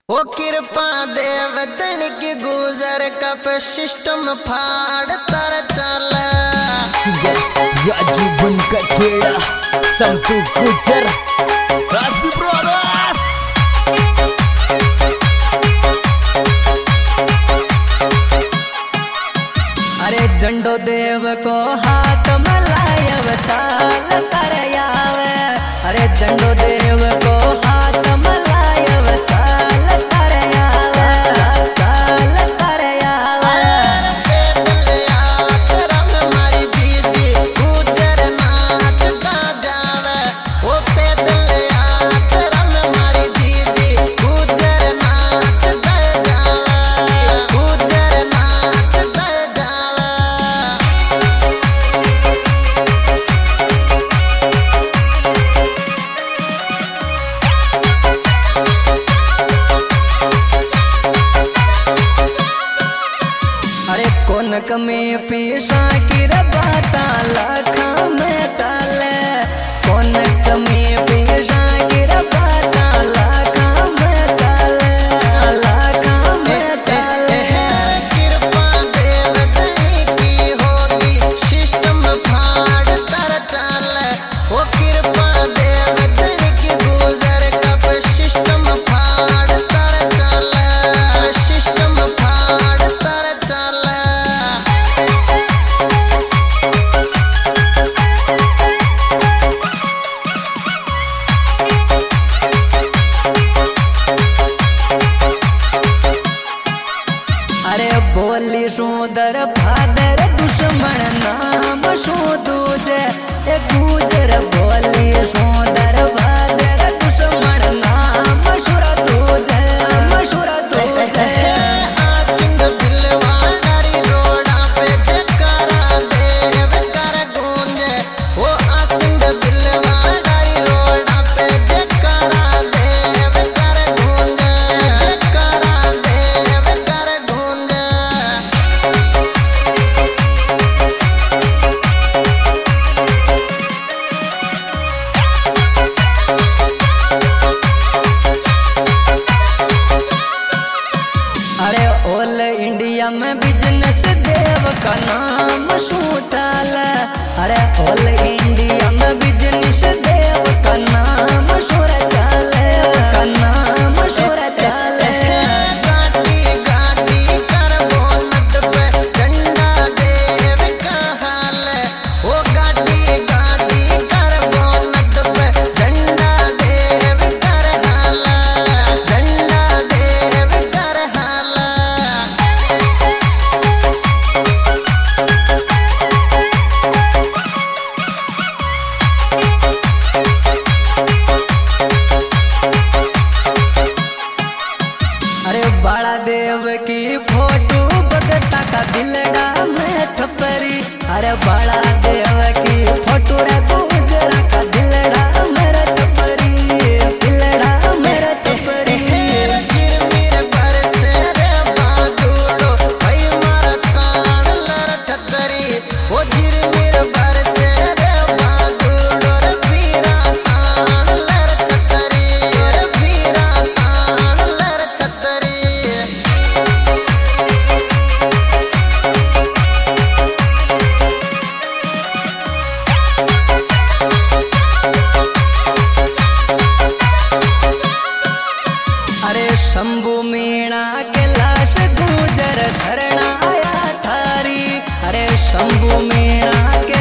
ओ कृपा देव तनिक गुजर कप सिस्टम फाड़ तर चल राजू बनकर खेड़ा संतू गुजर राजू ब्रदर्स। अरे झंडो देव को हाथ मलायव चाल कर आवे। अरे झंडो देव को हाथ मलायव चाल कर आवे, चाल कर आवे। पैदल यात्रम मारी दीदी गुजर नाच दा जावे। ओ पैदल यात्रम मारी दीदी गुजर नाच दा जावे, गुजर नाच दा जावे। अरे कौन कमी पीसा की बाता लाखा में चाले। कौन कमी पीसा की बाता लाखा में चाले, लाखा में चाले। कृपा देव तनी की होगी सिस्टम फाड़ तर चाले। ओ कृपा देव तनी की गुजर कब सिस्टम फाड़ तर चाले, सिस्टम फाड़ तर चाले। अरे बोली सुंदर फादर दुश्मन नाम शो दूजे। ए गुजर बोली सुंदर फादर दुश्मन नाम शुर दूजे, मशुर दूजे। आसिंद बिलवाड़ी रोड़ा पे जकरा देव कर गूंजे। ओ आसिंद बिलवाड़ी रोड़ा पे जकरा देव कर गूंजे, जकरा देव कर गूंजे। अरे ऑल इंडिया में बिजनेस देव का नाम शू चाले। अरे ऑल इंडिया में बिजनेस देव का नाम शुर चाले, का नाम शुर चाले। गाड़ी गाड़ी कर बोनट पे झंडा देव का हाल। ओ गाड़ी गाड़ी कर बोनट पे झंडा देव कर हाल, झंडा देव कर हाल। अरे बाला देव की फोटो बगता का दिलड़ा में छपरी। अरे बाला देव की फोटो रे गुजरा का दिलड़ा मेरा छपरी, दिलड़ा मेरा छपरी। मेरे बरसे रे बादुड़ो भाई मारा तान लर छतरी। ओ जिर मेरे बरसे रे बादुड़ो रे पीरा तान लर छतरी, रे पीरा तान लर छतरी। अरे शंभु मीणा के लाश गुजर शरण आया थारी। अरे शंभु मीणा के